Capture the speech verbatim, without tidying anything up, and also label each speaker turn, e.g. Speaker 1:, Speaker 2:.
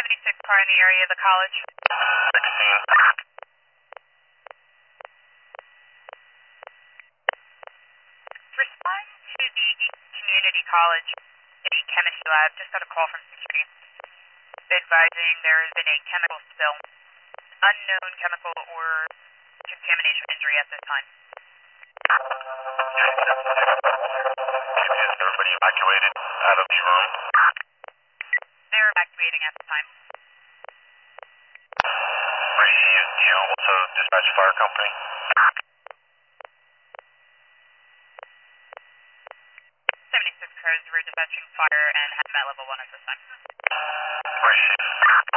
Speaker 1: seventy-six car in the area of the college.
Speaker 2: sixteen.
Speaker 1: Respond to the community college, the chemistry lab. Just got a call from security advising there has been a chemical spill. Unknown chemical or contamination injury at this time.
Speaker 2: Is everybody evacuated out of the room?
Speaker 1: They're evacuating at the time.
Speaker 2: Rishi, do you also dispatch fire company?
Speaker 1: seventy-six cars were dispatching fire and had met level one at this time.
Speaker 2: Rishi.